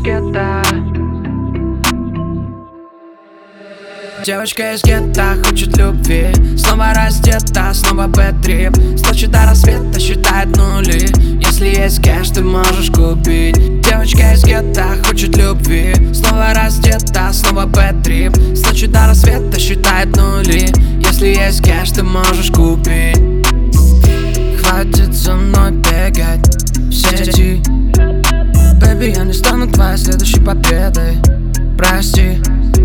гетто. Девочка из гетто хочет любви, снова раздета, снова бэд-трип. С ночи до рассвета считает нули. Если есть кэш, ты можешь купить. Девочка из гетто хочет любви, снова раздета, снова бэд-трип. С ночи до рассвета считает нули. Если есть кэш, ты можешь купить. Хватит за мной бегать в сети. Бэби, я не стану твоей следующей победой. Прости.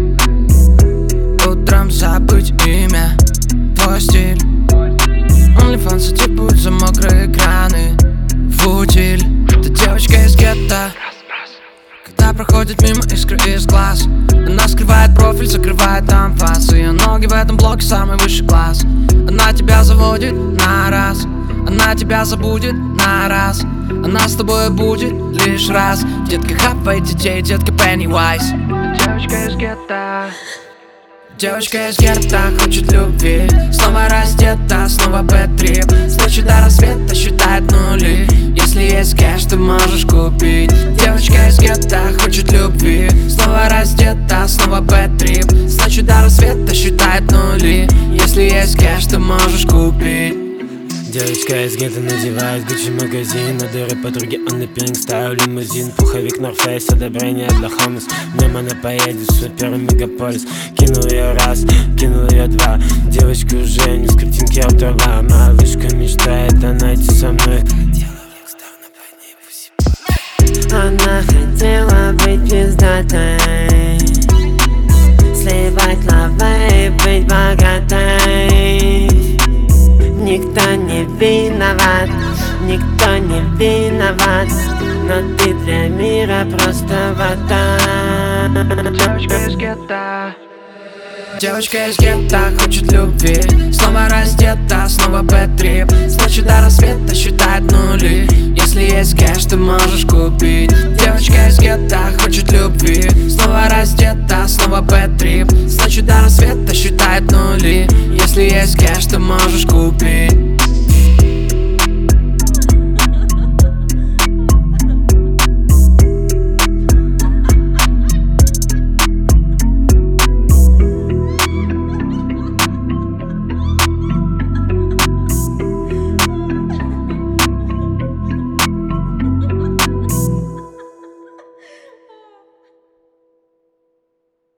Утром забыть имя, твой стиль. OnlyFans типут за мокрые экраны в утиль. Ты девочка из гетто. Когда проходит мимо искры из глаз, она скрывает профиль, закрывает анфас. Ее ноги в этом блоке самый высший класс. Она тебя заводит на раз, она тебя забудет на раз. Она с тобой будет лишь раз. Детка, хапай детей, детка Pennywise. Девочка из гетто. Девочка из гетто хочет любви, снова раздета, снова бэд-трип. С ночи до рассвета считает нули. Если есть кэш, ты можешь купить. Девочка из гетто хочет любви, снова раздета, снова бэд-трип. С ночи до рассвета считает нули. Если есть кэш, ты можешь купить. Девочка из гетто надевает Gucci магазин, на дыры подруги on the pink, ставлю лимузин. Пуховик North Face, одобрение для Холмс. Днем она поедет в свой первый мегаполис. Кинул ее раз, кинул ее два. Девочка уже не с картинки автора. Малышка мечтает найти со мной. Она хотела быть пиздатой, сливать лавой и быть богатой. Никто не виноват, никто не виноват, но ты для мира просто вода. Девочка из гетто. Девочка из гетто хочет любви, снова раздета, снова бэд-трип. С ночи до рассвета считает нули. Если есть кэш, ты можешь купить. Девочка из гетто